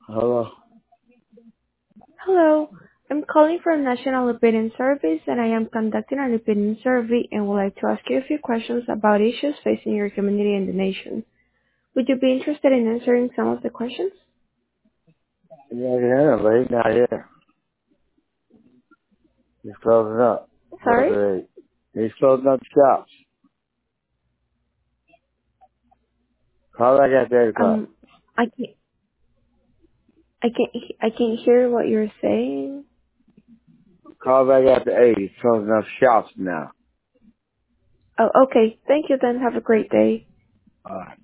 Hello. Hello, I'm calling from National Opinion Service and I am conducting an opinion survey and would like to ask you a few questions about issues facing your community and the nation. Would you be interested in answering some of the questions? Yeah, I can hear him, but he's not here. He's closing up. Sorry? After 8. He's closing up the shops. Call back after 8 o'clock. Um, I can't, I can't hear what you're saying. Call back after 8. He's closing up shops now. Oh, okay. Thank you then. Have a great day. Alright.